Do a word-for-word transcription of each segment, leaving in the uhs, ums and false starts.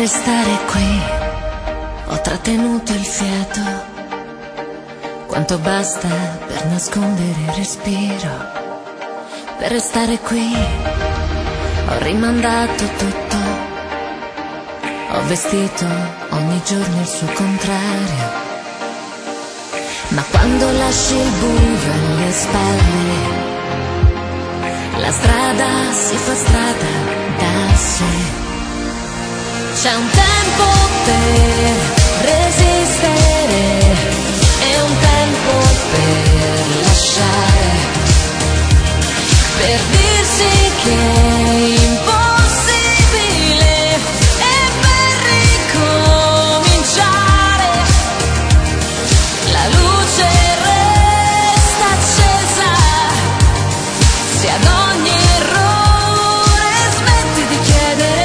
restare qui, ho trattenuto il fiato, quanto basta per nascondere il respiro. Per restare qui ho rimandato tutto, ho vestito ogni giorno il suo contrario. Ma quando lasci il buio alle spalle, la strada si fa strada da sé. C'è un tempo per resistere e un tempo per lasciare, per dirsi che è impossibile e per ricominciare. La luce resta accesa, se ad ogni errore smetti di chiedere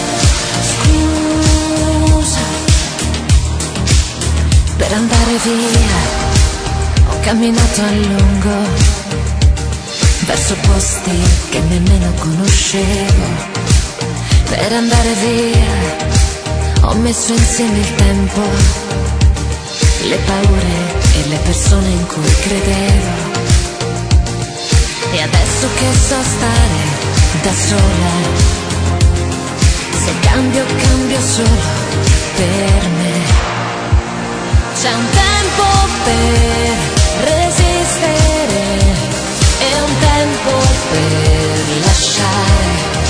per andare via. Ho camminato a lungo verso posti che nemmeno conoscevo. Per andare via ho messo insieme il tempo, le paure e le persone in cui credevo. E adesso che so stare da sola, se cambio cambio solo per me. C'è un tempo per resistere e un tempo per lasciare,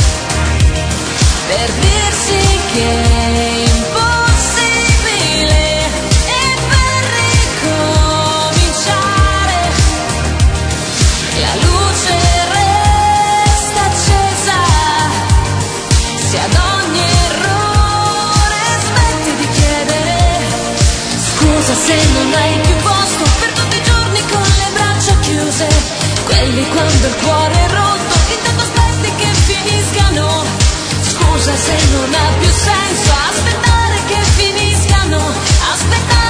per dirsi che è impossibile e per ricominciare. La luce resta accesa, se ad ogni errore smetti di chiedere scusa se non hai più posto per tutti i giorni con le braccia chiuse, quelli quando il cuore è rotto, intanto aspetti che finiscano. Scusa se non ha più senso aspettare che finiscano, aspettare